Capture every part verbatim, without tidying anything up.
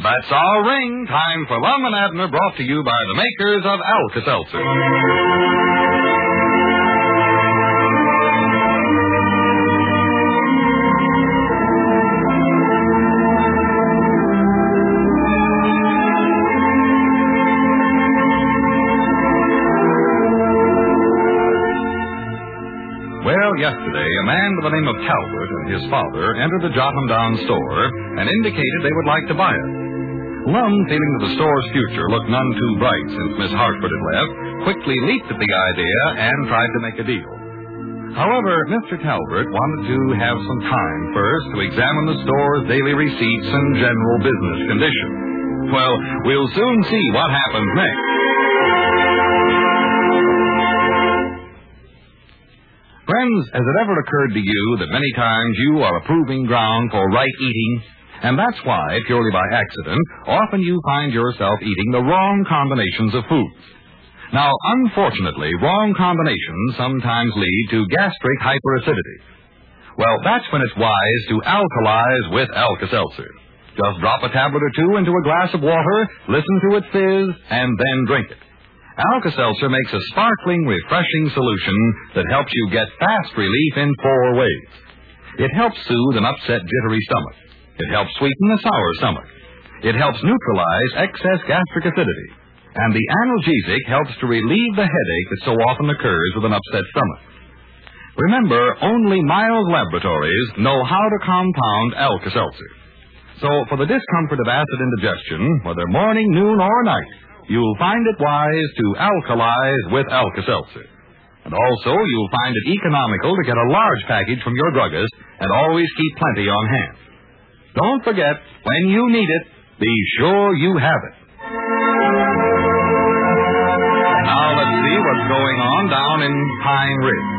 That's our ring. Time for Lum and Abner, brought to you by the makers of Alka-Seltzer. Well, yesterday, a man by the name of Talbot and his father entered the Jotham Down store and indicated they would like to buy it. Lum, feeling that the store's future looked none too bright since Miss Hartford had left, quickly leaped at the idea and tried to make a deal. However, Mister Talbot wanted to have some time first to examine the store's daily receipts and general business condition. Well, we'll soon see what happens next. Friends, has it ever occurred to you that many times you are a proving ground for right eating? And that's why, purely by accident, often you find yourself eating the wrong combinations of foods. Now, unfortunately, wrong combinations sometimes lead to gastric hyperacidity. Well, that's when it's wise to alkalize with Alka-Seltzer. Just drop a tablet or two into a glass of water, listen to it fizz, and then drink it. Alka-Seltzer makes a sparkling, refreshing solution that helps you get fast relief in four ways. It helps soothe an upset, jittery stomach. It helps sweeten a sour stomach. It helps neutralize excess gastric acidity. And the analgesic helps to relieve the headache that so often occurs with an upset stomach. Remember, only Miles Laboratories know how to compound Alka-Seltzer. So, for the discomfort of acid indigestion, whether morning, noon, or night, you'll find it wise to alkalize with Alka-Seltzer. And also, you'll find it economical to get a large package from your druggist and always keep plenty on hand. Don't forget, when you need it, be sure you have it. Now let's see what's going on down in Pine Ridge.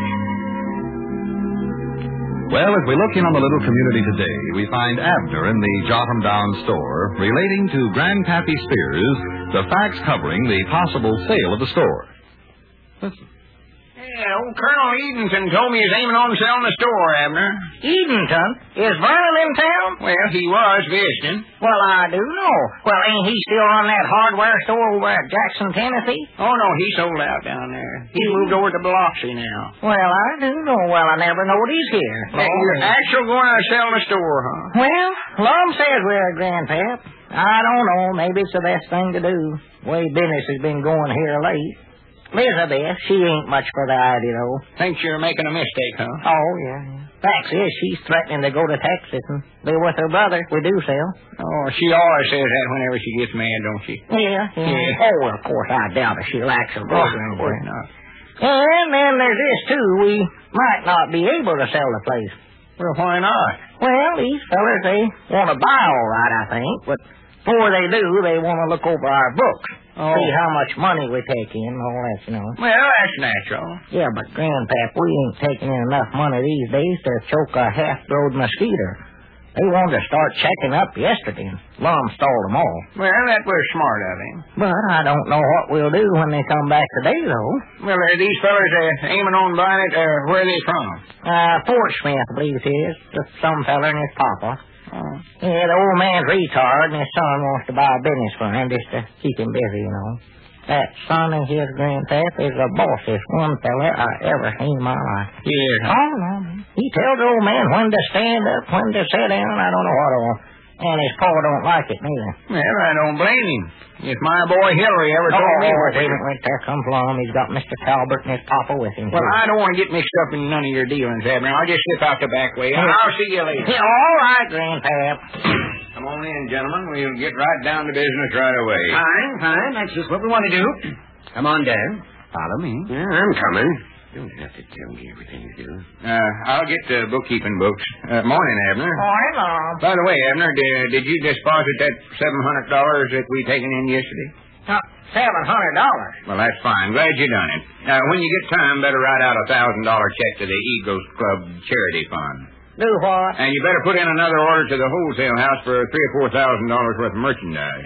Well, as we look in on the little community today, we find Abner in the Jotham Down store relating to Grandpappy Spears the facts covering the possible sale of the store. Listen. Yeah, old Colonel Edenton told me he's aiming on selling the store, Abner. Edenton? Is Vernon in town? Well, he was visiting. Well, I do know. Well, ain't he still on that hardware store over at Jackson, Tennessee? Oh, no, he sold out down there. He moved over to Biloxi now. Well, I do know. Well, I never knowed he's here. Hey, you're actually going to sell the store, huh? Well, Lum says we're, Grandpap. I don't know. Maybe it's the best thing to do. The way business has been going here late. Elizabeth, she ain't much for the idea, though. Thinks you're making a mistake, huh? Oh, yeah, yeah. Facts is, she's threatening to go to Texas and live with her brother. We do sell. Oh, she always says that whenever she gets mad, don't she? Yeah, yeah. yeah. Oh, well, of course, I doubt if she likes her brother. Oh, of course not. And then there's this, too. We might not be able to sell the place. Well, why not? Well, these fellers, they want to buy all right, I think, but before they do, they want to look over our books. Oh. See how much money we take in and all that, you know. Well, that's natural. Yeah, but, Grandpap, we ain't taking in enough money these days to choke a half-grown mosquito. They wanted to start checking up yesterday, and Lum stalled them all. Well, that was smart of him. But I don't know what we'll do when they come back today, though. Well, are these fellas uh, aiming on buying it? Uh, where are they from? Uh, Fort Smith, I believe it is. Just some fella and his papa. Oh. Yeah, the old man's retard, and his son wants to buy a business for him just to keep him busy, you know. That son of his, Grandpap, is the bossiest one fella I ever seen in my life. Yeah. Oh, no. He tells the old man when to stand up, when to sit down, I don't know what all. And his pa don't like it neither. Well, I don't blame him. If my boy Hillary ever oh, told me... Oh, wait a minute, wait, there comes Lum. He's got Mister Talbot and his papa with him. Well, too. I don't want to get mixed up in none of your dealings, Abner. I'll just slip out the back way. Yeah. I'll see you later. Yeah, all right, Grandpap. Come on in, gentlemen. We'll get right down to business right away. Fine, fine. That's just what we want to do. Come on down. Follow me. Yeah, I'm coming. You don't have to tell me everything you do. Uh, I'll get the bookkeeping books. Uh, morning, Abner. Morning, Lum. By the way, Abner, did, did you deposit that seven hundred dollars that we taken in yesterday? Uh, seven hundred dollars? Well, that's fine. Glad you done it. Now, when you get time, better write out a one thousand dollars check to the Eagles Club Charity Fund. Do what? And you better put in another order to the wholesale house for three or four thousand dollars worth of merchandise.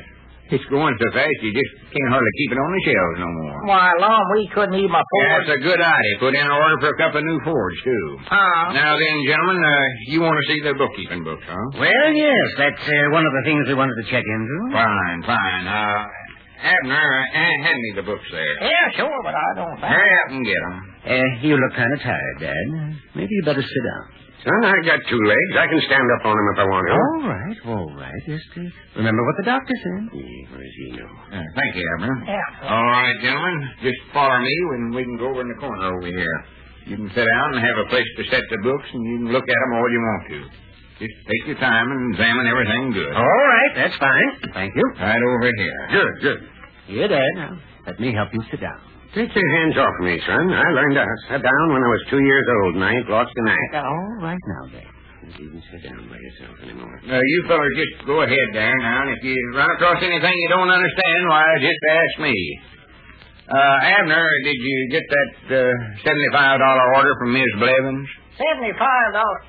It's going so fast you just can't hardly keep it on the shelves no more. Why, Lon, we couldn't even afford... That's a good idea. Put in an order for a couple of new Fords, too. Uh, Now then, gentlemen, uh, you want to see the bookkeeping books, huh? Well, yes, that's uh, one of the things we wanted to check into. Fine, fine. Uh, Abner, uh, hand me the books there. yeah, sure, but I don't think... Hurry up and get them. Uh, you look kind of tired, Dad. Maybe you better sit down. Son, I got two legs. I can stand up on them if I want to. All right, all right. Just uh, remember what the doctor said. Yeah, what does he know? Uh, thank you, Abner. Yeah. All right, gentlemen. Just follow me when we can go over in the corner over here. You can sit down and have a place to set the books, and you can look at them all you want to. Just take your time and examine everything good. All right, that's fine. Thank you. Right over here. Good, good. Here, Dad. Now, let me help you sit down. Take your hands off me, son. I learned to sit down when I was two years old, and I ain't lost an act. All right now, Dad. You can sit down by yourself anymore. Uh, you fellas just go ahead there now, and if you run across anything you don't understand, why, just ask me. Uh, Abner, did you get that uh, seventy-five dollars order from Miss Blevins? seventy-five dollars.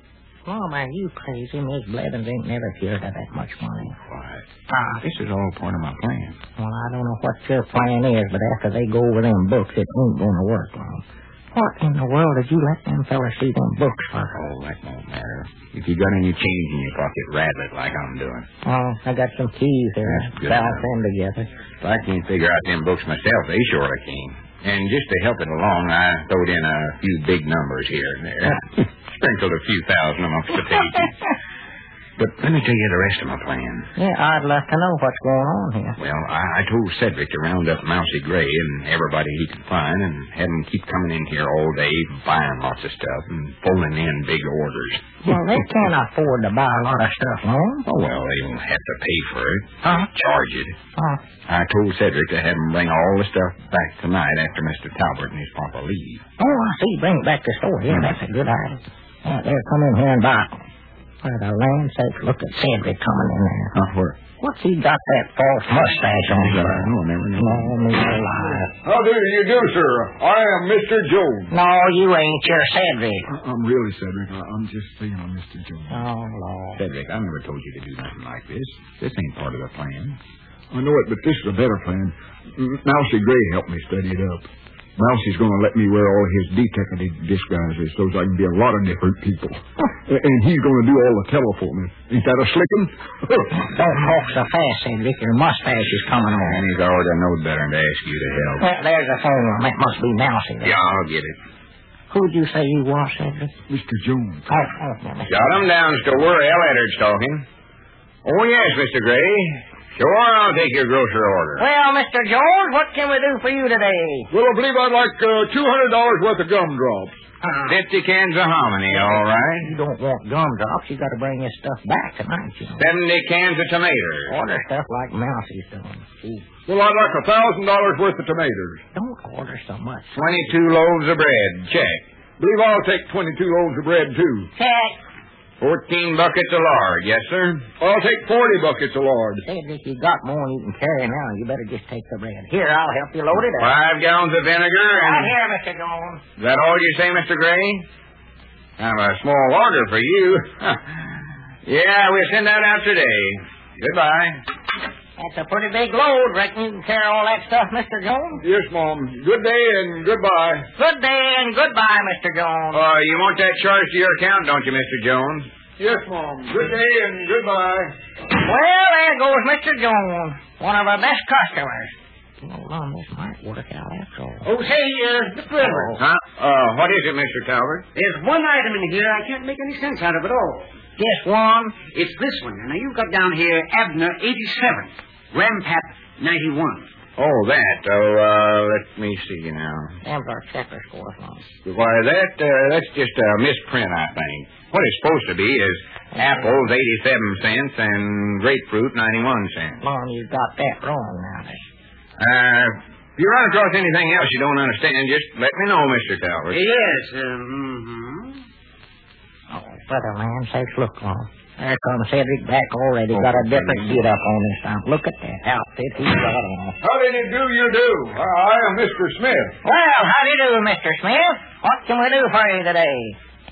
Oh, man, you crazy. Miss Blevins ain't never cured her that much money. Why, Ah, this is all part of my plan. well, I don't know what your plan is, but after they go over them books, it ain't going to work, Lon. What in the world did you let them fellas see them books for? Oh, that won't matter. If you got any change in your pocket, rattle it like I'm doing. Oh, I got some keys here. That's good Balance enough. them together. If I can't figure out them books myself, they surely can. And just to help it along, I throwed in a few big numbers here and there. Sprinkled a few thousand amongst the pages. But let me tell you the rest of my plan. Yeah, I'd like to know what's going on here. Well, I, I told Cedric to round up Mousy Gray and everybody he could find and have them keep coming in here all day, buying lots of stuff and pulling in big orders. Well, they can't afford to buy a lot of stuff, Lon. Oh, well, they don't have to pay for it. Huh? Charge it. Oh, I told Cedric to have him bring all the stuff back tonight after Mister Talbot and his papa leave. oh, I see. Bring it back to the store. Yeah, that's a good idea. Yeah, they'll come in here and buy. For the land's sake, look at Cedric coming in there. Huh, where? What's he got that false mustache on? I don't never know. No, me alive. How do you do, sir? I am Mister Jones. No, you ain't. You're Cedric. I'm really Cedric. I- I'm just saying I'm Mister Jones. Oh, Lord. Cedric, I never told you to do nothing like this. This ain't part of the plan. I know it, but this is a better plan. M- Mousy Gray helped me study it up. Mousie's going to let me wear all his detective disguises so I can be a lot of different people. And he's going to do all the telephoning. Ain't that a slickin'? Don't talk so fast, Cedric. Your mustache is coming on. And he's already known better than to ask you to help. Well, there's a phone. That must be Mousy. Yeah, I'll get it. Who'd you say you was, Cedric? Mister Jones. Oh, oh, yeah, Mister Got him down, store. L. Eddard's talking. Oh, yes, Mister Gray. Sure, I'll take your grocery order. Well, Mister Jones, what can we do for you today? Well, I believe I'd like uh, two hundred dollars worth of gumdrops. Fifty cans of hominy, all right. You don't want gumdrops. You got to bring your stuff back tonight, you know. Seventy cans of tomatoes. Order stuff like Mousie's doing. Gee, Well, I'd like a thousand dollars worth of tomatoes. don't order so much. Twenty-two loaves of bread. Check. Believe I'll take twenty-two loaves of bread, too. Check. Fourteen buckets of lard. Yes, sir. I'll take forty buckets of lard. Cedric, you got more than you can carry now. You better just take the bread. Here, I'll help you load it up. Five gallons of vinegar Right and... here, Mister Jones. Is that all you say, Mister Gray? Kind of a small order for you. Yeah, we'll send that out today. Goodbye. That's a pretty big load. Reckon you can carry all that stuff, Mister Jones? Yes, Mom. Good day and goodbye. Good day and goodbye, Mister Jones. Uh, you want that charged to your account, don't you, Mister Jones? Yes, Mom. Good day and goodbye. Well, there goes Mister Jones, one of our best customers. Hold on, this might work out after all. Oh, say, uh, Mister Edwards, Huh? Uh, what is it, Mister Talbot? there's one item in here I can't make any sense out of at all. Just one. It's this one. Now, you've got down here Abner eighty-seven, Rampap ninety-one. Oh, that. Oh, uh, let me see now. Them's our checkers for us, Lon. Why, that, uh, that's just a misprint, I think. What it's supposed to be is apples, eighty-seven cents, and grapefruit, ninety-one cents. Lon, you got that wrong now. Uh, if you run across anything else you don't understand, just let me know, Mister Talbot. Yes, uh, mm-hmm. Oh, for the land's sake, look, Lon. There comes Cedric back already. Got a different get up on this time. Look at that outfit he's got on. How did you do, you do? I am Mister Smith. Well, how do you do, Mister Smith? What can we do for you today?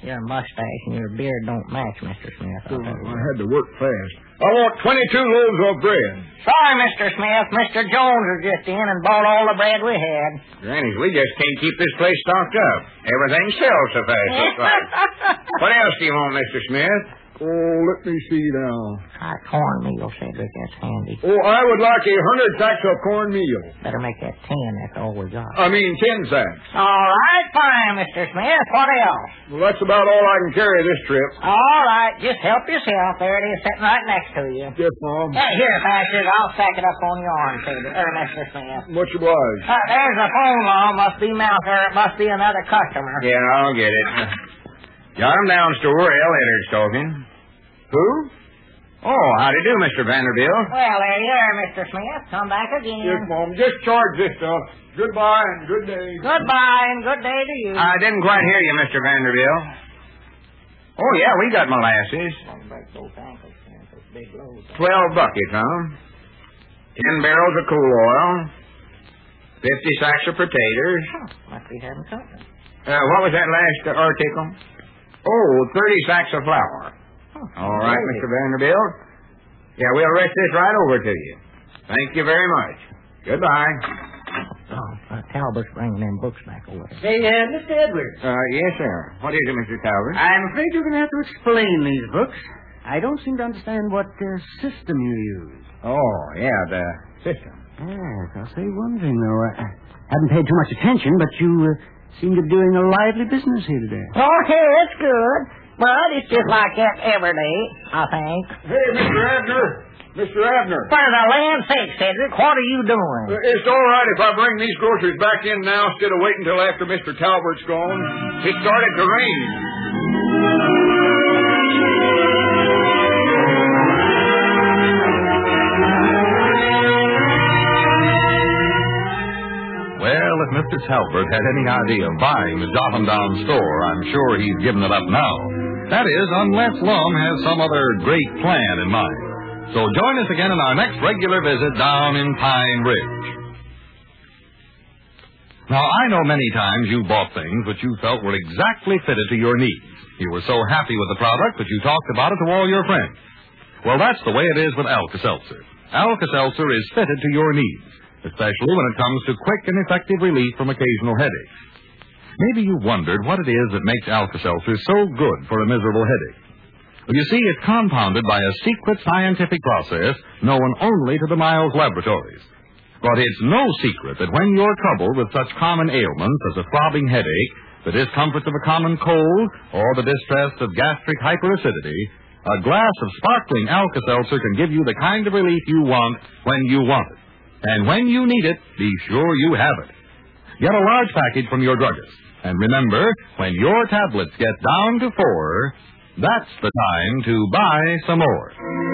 Your mustache and your beard don't match, Mister Smith. Oh, I had to work fast. I want twenty-two loaves of bread. Sorry, Mister Smith. Mister Jones was just in and bought all the bread we had. Granny, we just can't keep this place stocked up. Everything sells so fast, looks like. What else do you want, Mister Smith? Oh, let me see now. Hot cornmeal, Cedric. That's handy. Oh, I would like a hundred sacks of cornmeal. Better make that ten. That's all we got. I mean, ten sacks. All right, fine, Mister Smith. What else? Well, that's about all I can carry this trip. All right, just help yourself. There it is, sitting right next to you. Yes, Mom. Hey, here, Patches. I'll stack it up on your arm, Cedric. Or Mister Smith. Much obliged. Uh, there's the phone law. Must be Mounter. It must be another customer. Yeah, I'll get it. Got him down, store. L. Edwards talking. Who? Oh, how do you do, Mister Vanderbilt? Well, there you are, Mister Smith. Come back again. Yes, Mom. Just charge this stuff. Goodbye and good day. Goodbye and good day to you. I didn't quite hear you, Mister Vanderbilt. Oh, yeah, we got molasses. Twelve buckets, huh? Ten barrels of cool oil. Fifty sacks of potatoes. Huh, must be having something. Uh, what was that last uh, article? Oh, thirty sacks of flour. All right, Mister Vanderbilt. Yeah, we'll rush this right over to you. Thank you very much. Goodbye. Oh, uh, Talbot's bringing them books back over. Hey, uh, Mister Edwards. Uh, yes, sir. What is it, Mister Talbot? I'm afraid you're going to have to explain these books. I don't seem to understand what uh, system you use. Oh, yeah, the system. Yes, I'll say one thing, though. I haven't paid too much attention, but you uh, seem to be doing a lively business here today. Okay, it's good. But it's just like that every day, I think. Hey, Mister Abner. Mister Abner. For the land's sake, Cedric, what are you doing? Uh, It's all right if I bring these groceries back in now instead of waiting until after Mister Talbert's gone. It started to rain. Well, if Mister Talbert had any idea of buying the Jotham Down store, I'm sure he's given it up now. That is, unless Lum has some other great plan in mind. So join us again in our next regular visit down in Pine Ridge. Now, I know many times you bought things that you felt were exactly fitted to your needs. You were so happy with the product that you talked about it to all your friends. Well, that's the way it is with Alka-Seltzer. Alka-Seltzer is fitted to your needs, especially when it comes to quick and effective relief from occasional headaches. Maybe you wondered what it is that makes Alka-Seltzer so good for a miserable headache. Well, you see, it's compounded by a secret scientific process known only to the Miles Laboratories. But it's no secret that when you're troubled with such common ailments as a throbbing headache, the discomforts of a common cold, or the distress of gastric hyperacidity, a glass of sparkling Alka-Seltzer can give you the kind of relief you want when you want it. And when you need it, be sure you have it. Get a large package from your druggist. And remember, when your tablets get down to four, that's the time to buy some more.